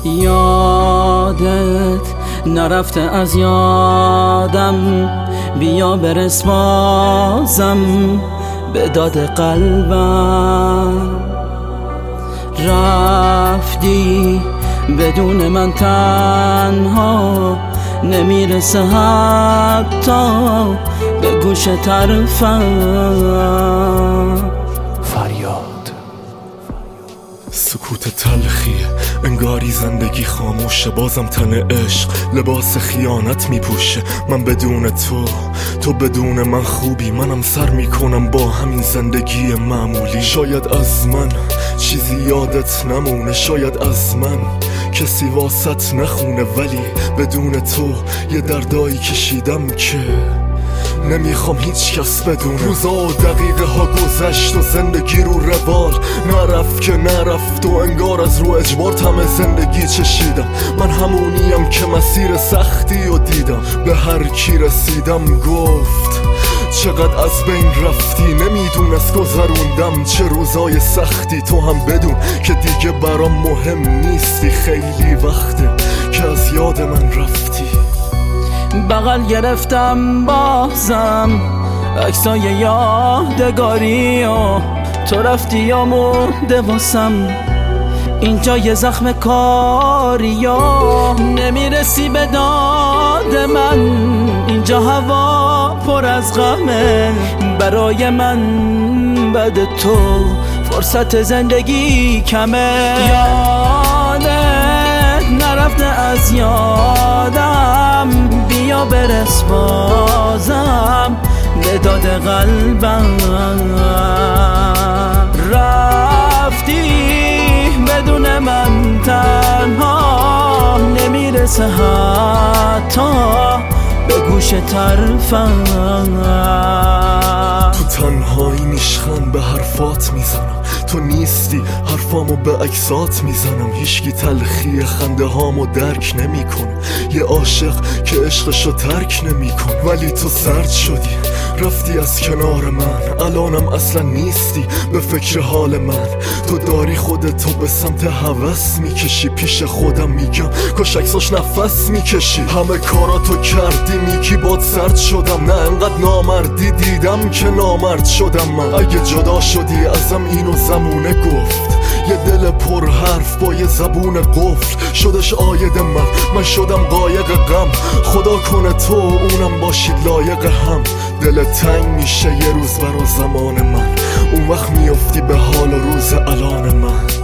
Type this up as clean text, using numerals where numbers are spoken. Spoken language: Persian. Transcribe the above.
یادت نرفته از یادم، بیا برس بازم به داد قلبم. رفتی بدون من تنها، نمیرسه حتی به گوش طرفم. فریاد سکوت تلخیه، انگاری زندگی خاموشه، بازم تن عشق لباس خیانت میپوشه. من بدون تو بدون من خوبی، منم سر میکنم با همین زندگی معمولی. شاید از من چیزی یادت نمونه، شاید از من کسی واسط نخونه، ولی بدون تو یه دردایی کشیدم که نمیخوام هیچ کس بدونه. روزا و دقیقه ها گذشت و زندگی رو روال نرفت که نرفت، و انگار از رو اجبار همه زندگی چشیدم. من همونیم که مسیر سختی رو دیدم، به هر کی رسیدم گفت چقدر از بین رفتی، نمیدونست گذروندم چه روزای سختی. تو هم بدون که دیگه برام مهم نیستی، خیلی وقته که از یاد من رفتی. بغل گرفتم بازم عکسای یادگاری و تو رفتی یا مرده واسم اینجا یه زخم کاری و نمیرسی به داد من. اینجا هوا پر از غمه برای من، بعد تو فرصت زندگی کمه. یادت نرفته از یادم، بیا برس بازم به داد قلبم. رفتی بدون من تنها، نمیرسه حتی به گوش طرفم. تو تنهایی نیشخند به حرفات میزنم، تو نیستی حرفامو به عکسات میزنم. هیچکی تلخی خنده هامو درک نمیکنه، یه عاشق که عشقشو ترک نمیکنه. ولی تو سرد شدی رفتی از کنار من، الانم اصلا نیستی به فکر حال من. تو داری خودتو به سمت هوس میکشی، پیش خودم میگم کاش عکساش نفس میکشی. همه کاراتو کردی میگی باد سرد شدم، نه انقدر نامردی دیدم که نامرد شدم من. اگه جدا شدی ازم اینو زمونه گفت، یه دل پر حرف با یه زبون قفل شدش آید من شدم قایق غم. خدا کنه تو اونم باشید لایق هم. دل تنگ میشه یه روز برا زمان من، اون وقت میافتی به حال و روز الان من.